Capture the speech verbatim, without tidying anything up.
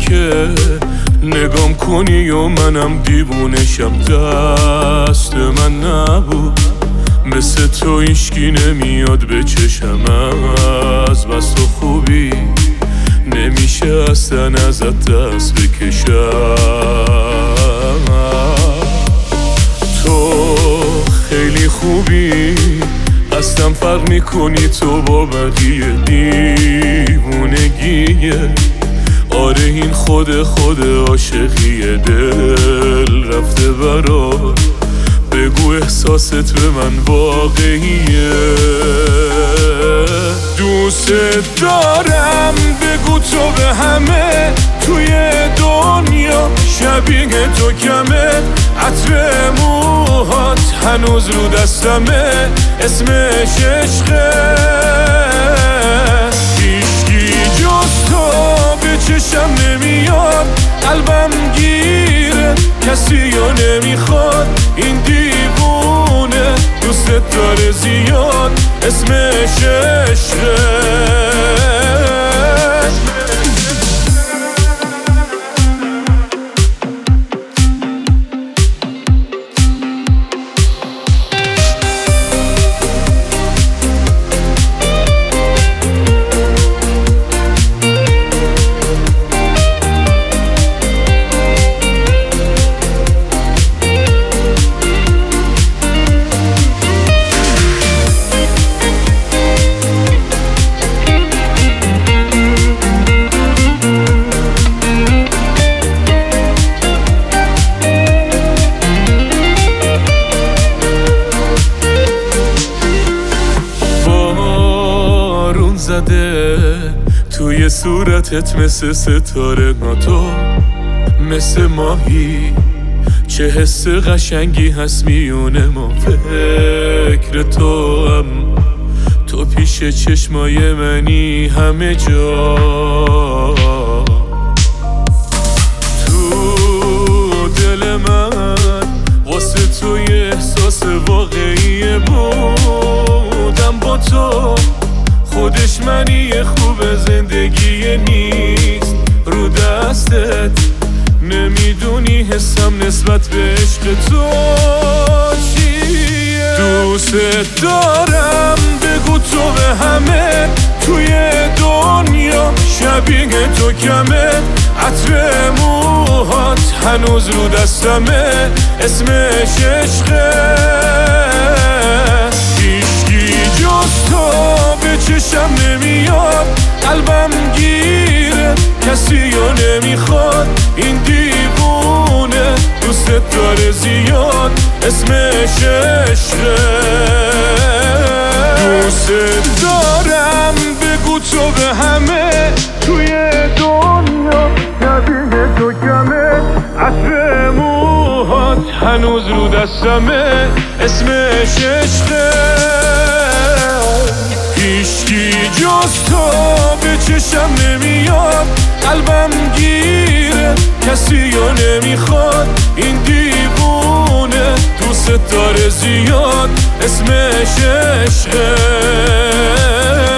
که نگام کنی و منم دیوونشم. دست من نبود مثل تو هیچکی نمیاد به چشم، از بس تو خوبی نمیشه اصلا ازت دست بکشم. تو خیلی خوبی اصلا فرق میکنی تو با بقیه، دیوونگیه. آره این خود خود عاشقیه، دل رفته برات بگو احساست به من واقعیه. دوست دارم بگو تو به همه توی دنیا شبیه تو کمه. عطر موهات هنوز رو دستمه، اسمش عشقه. هیچکی جز تو به چشم نمیاد، قلبم گیره کسی رو نمیخواد. این دیوونه دوست داره زیاد، اسمش عشقه. زده توی صورتت مثل ستاره ناتو، مثل ماهی چه حس قشنگی هست میونه ما. فکر تو هم تو پیش چشمای منی همه جا. تو دل من واسه تو یه احساس واقعیه، بودم با تو خودش منی خوب زندگی نیست رو دستت. نمیدونی حسم نسبت به عشق تو چیه. دوست دارم بگو تو به همه توی دنیا شبیه تو کمه. عطر موهات هنوز رو دستمه، اسمش عشقه. هیچکی جز تو به چشم نمیاد، قلبم گیره کسی رو نمیخواد. این دیوونه دوست داره زیاد، اسمش عشقه. دوست دارم بگو تو به همه توی دنیا شبیه تو کمه. عطر موهات هنوز رو دستمه، اسمش عشقه. هیچکی جز تو به چشم نمیاد، قلبم گیره کسی رو نمیخواد. این دیوونه دوست داره زیاد، اسمش عشقه.